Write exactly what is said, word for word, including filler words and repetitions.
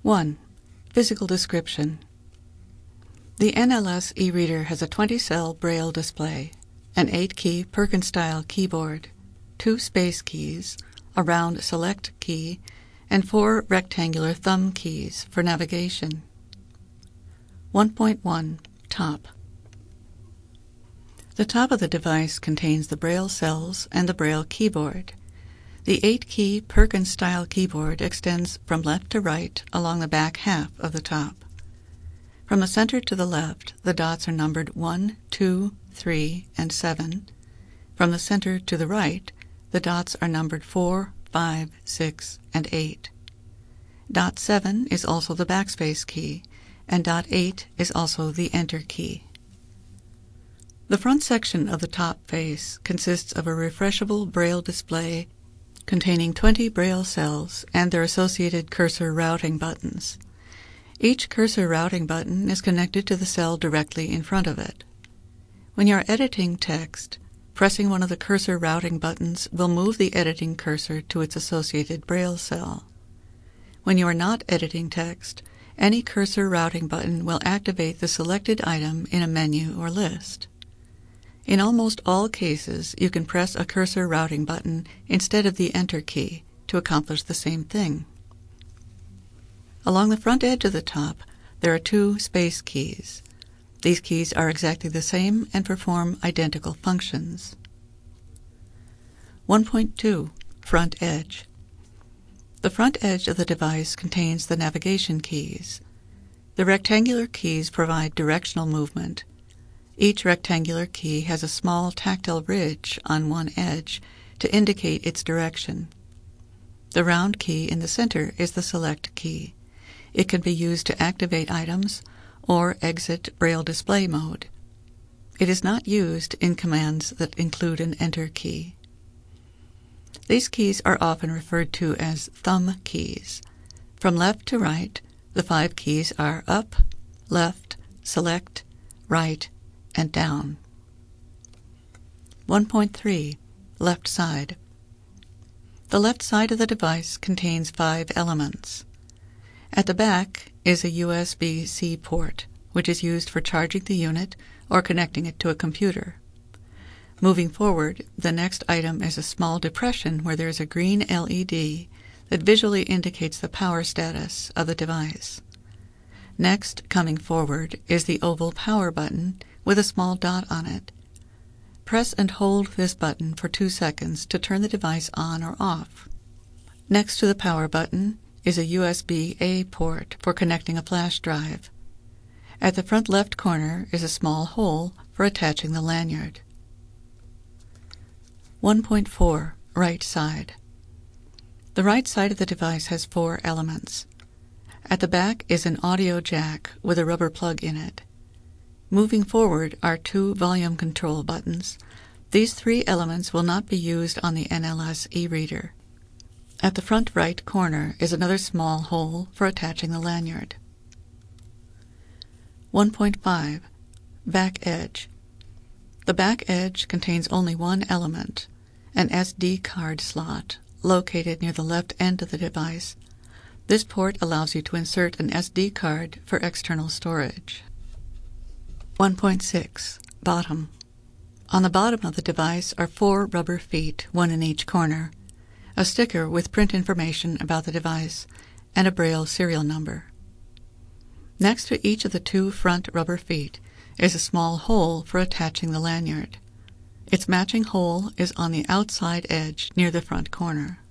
one. Physical description. The N L S e-reader has a twenty-cell Braille display, an eight-key Perkin-style keyboard, two space keys, a round select key, and four rectangular thumb keys for navigation. one point one. Top. The top of the device contains the Braille cells and the Braille keyboard. The eight-key Perkin-style keyboard extends from left to right along the back half of the top. From the center to the left, the dots are numbered one, two, three, and seven. From the center to the right, the dots are numbered four, five, six, and eight. Dot seven is also the backspace key, and dot eight is also the enter key. The front section of the top face consists of a refreshable Braille display containing twenty Braille cells and their associated cursor routing buttons. Each cursor routing button is connected to the cell directly in front of it. When you are editing text, pressing one of the cursor routing buttons will move the editing cursor to its associated Braille cell. When you are not editing text, any cursor routing button will activate the selected item in a menu or list. In almost all cases, you can press a cursor routing button instead of the Enter key to accomplish the same thing. Along the front edge of the top, there are two space keys. These keys are exactly the same and perform identical functions. one point two. Front edge. The front edge of the device contains the navigation keys. The rectangular keys provide directional movement. Each rectangular key has a small tactile ridge on one edge to indicate its direction. The round key in the center is the select key. It can be used to activate items or exit Braille display mode. It is not used in commands that include an enter key. These keys are often referred to as thumb keys. From left to right, the five keys are up, left, select, right, and down. one point three. Left side. The left side of the device contains five elements. At the back is a U S B C port, which is used for charging the unit or connecting it to a computer. Moving forward, the next item is a small depression where there is a green L E D that visually indicates the power status of the device. Next, coming forward, is the oval power button with a small dot on it. Press and hold this button for two seconds to turn the device on or off. Next to the power button is a U S B A port for connecting a flash drive. At the front left corner is a small hole for attaching the lanyard. one point four. Right side. The right side of the device has four elements. At the back is an audio jack with a rubber plug in it. Moving forward are two volume control buttons. These three elements will not be used on the N L S e-reader. At the front right corner is another small hole for attaching the lanyard. one point five. Back edge. The back edge contains only one element, an S D card slot located near the left end of the device. This port allows you to insert an S D card for external storage. one point six. Bottom. On the bottom of the device are four rubber feet, one in each corner, a sticker with print information about the device, and a Braille serial number. Next to each of the two front rubber feet is a small hole for attaching the lanyard. Its matching hole is on the outside edge near the front corner.